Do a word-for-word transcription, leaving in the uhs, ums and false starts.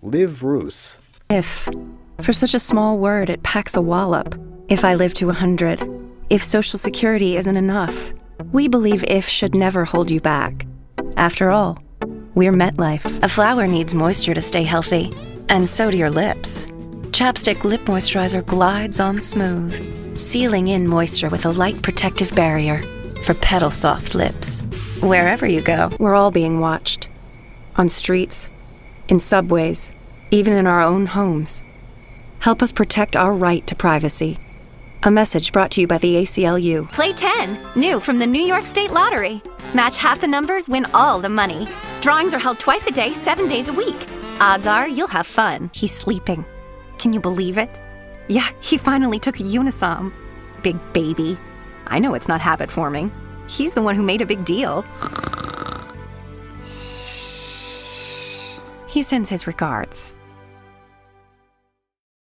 Live Ruth. If. For such a small word, it packs a wallop. If I live to a hundred. If Social Security isn't enough. We believe if should never hold you back. After all, we're MetLife. A flower needs moisture to stay healthy. And so do your lips. Chapstick Lip Moisturizer glides on smooth, sealing in moisture with a light protective barrier for petal-soft lips. Wherever you go, we're all being watched. On streets, in subways, even in our own homes. Help us protect our right to privacy. A message brought to you by the A C L U. Play ten, new from the New York State Lottery. Match half the numbers, win all the money. Drawings are held twice a day, seven days a week. Odds are you'll have fun. He's sleeping. Can you believe it? Yeah, he finally took a Unisom. Big baby. I know it's not habit forming. He's the one who made a big deal. He sends his regards.